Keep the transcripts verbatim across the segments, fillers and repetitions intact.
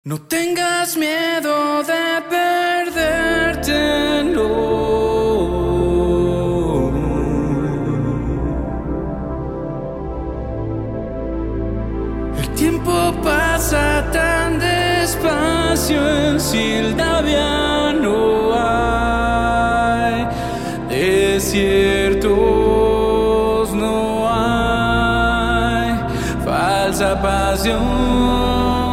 No tengas miedo de perderte, no. El tiempo pasa tan despacio, en Sildavia no hay desiertos, no hay falsa pasión.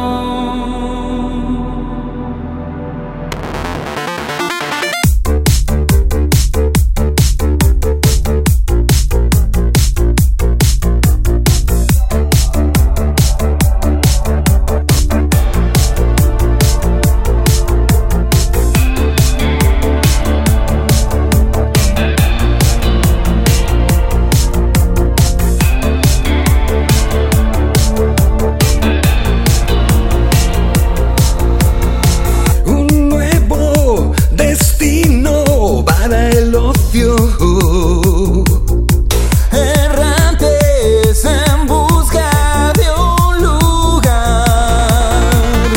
Errantes en busca de un lugar.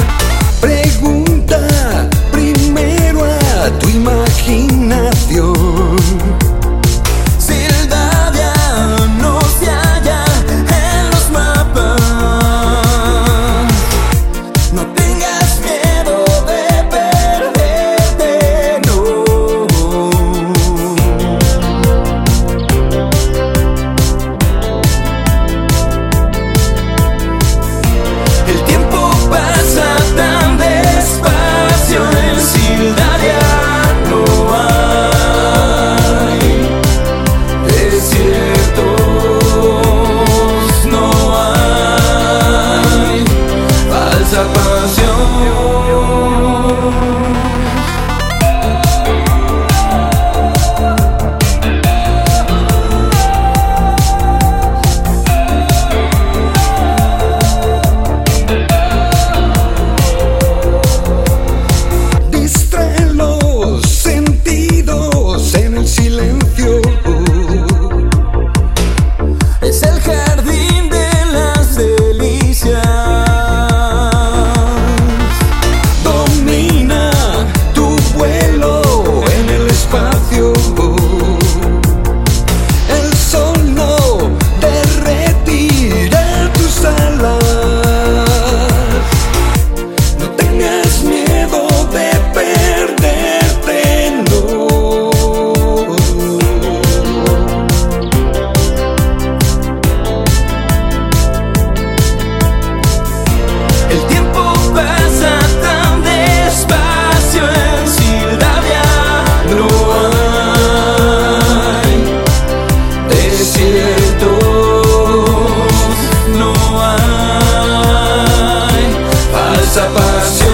Pregunta primero a tu imaginación. Sildavia no se halla en los mapas. No tengas miedo de perderte, no. El tiempo pasa tan despacio, en Sildavia no hay desiertos, no hay falsa pasión. Es el jardín de las delicias. Domina tu vuelo en el espacio. El sol no derretirá tus alas. No tengas miedo de perderte, no. El tiempo pasa tan despacio, en Sildavia no hay desiertos, no hay falsa pasión.